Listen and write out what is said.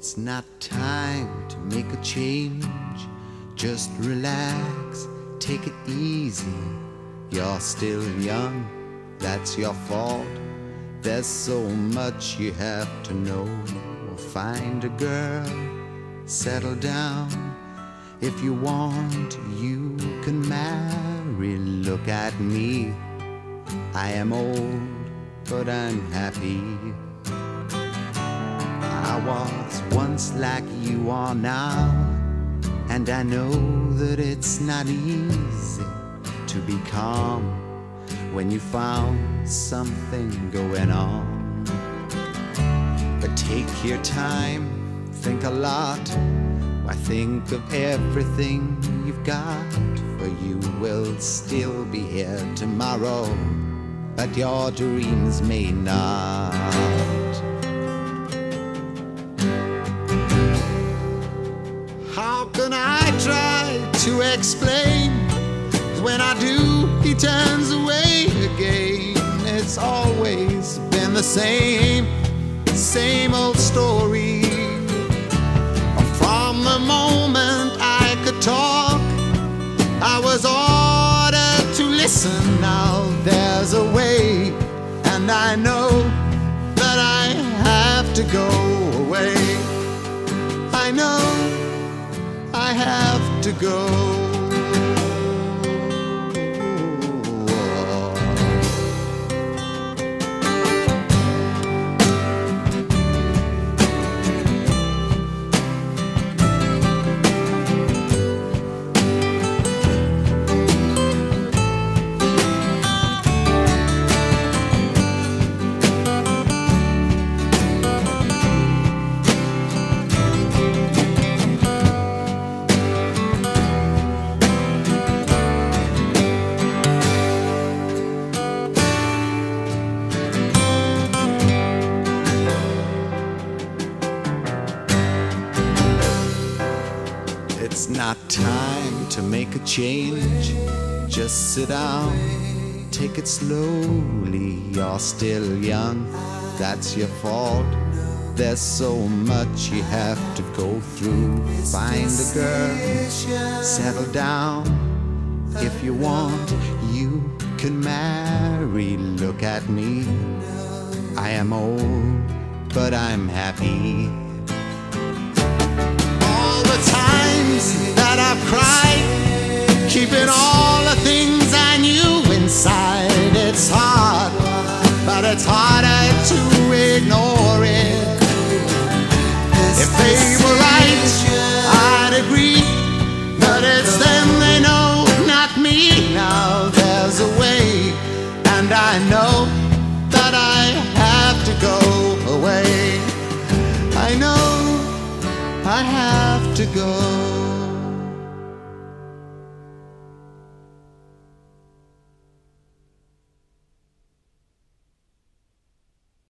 It's not time to make a change. Just relax, take it easy. You're still young, that's your fault. There's so much you have to know. Find a girl, settle down. If you want, you can marry. Look at me, I am old, but I'm happy. I was once like you are now, and I know that it's not easy to be calm when you found something going on. But take your time, think a lot. Why, think of everything you've got, for you will still be here tomorrow, but your dreams may not. How can I try to explain? When I do, he turns away again. It's always been the same old story. From the moment I could talk, I was ordered to listen. Now there's a way, and I know that I have to go away. I know I have to go. It's not time to make a change. Just sit down, take it slowly. You're still young, that's your fault. There's so much you have to go through. Find a girl, settle down. If you want, you can marry. Look at me, I am old, but I'm happy. All the times that I've cried, keeping all the things I knew inside. It's hard, but it's harder to ignore it. If they were right, I'd agree, but it's them they know, not me. Now there's a way, and I know that I have to go away. I know I have to go.